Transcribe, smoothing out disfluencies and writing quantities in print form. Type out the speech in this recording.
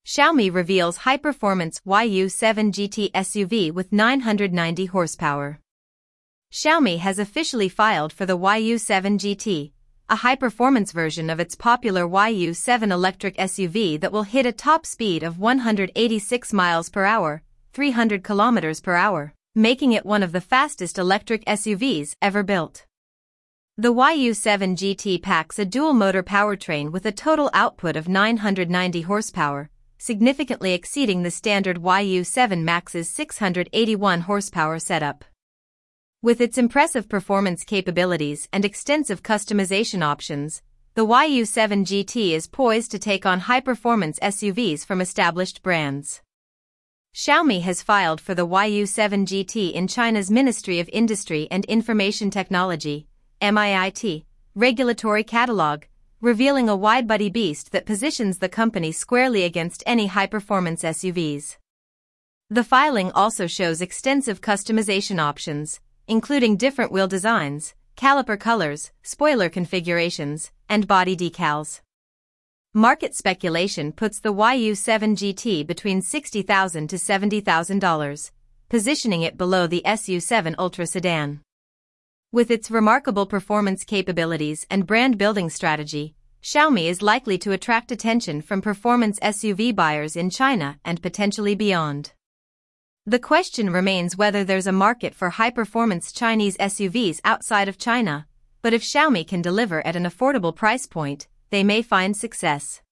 Xiaomi reveals high-performance YU7 GT SUV with 990 horsepower. Xiaomi has officially filed for the YU7 GT, a high-performance version of its popular YU7 electric SUV that will hit a top speed of 186 miles per hour, 300 kilometers per hour, making it one of the fastest electric SUVs ever built. The YU7 GT packs a dual-motor powertrain with a total output of 990 horsepower, significantly exceeding the standard YU7 Max's 681 horsepower setup. With its impressive performance capabilities and extensive customization options, the YU7 GT is poised to take on high-performance SUVs from established brands. Xiaomi has filed for the YU7 GT in China's Ministry of Industry and Information Technology, MIIT, regulatory catalog, revealing a wide-body beast that positions the company squarely against any high-performance SUVs. The filing also shows extensive customization options, including different wheel designs, caliper colors, spoiler configurations, and body decals. Market speculation puts the YU7 GT between $60,000 to $70,000, positioning it below the SU7 Ultra sedan. With its remarkable performance capabilities and brand-building strategy, Xiaomi is likely to attract attention from performance SUV buyers in China and potentially beyond. The question remains whether there's a market for high-performance Chinese SUVs outside of China, but if Xiaomi can deliver at an affordable price point, they may find success.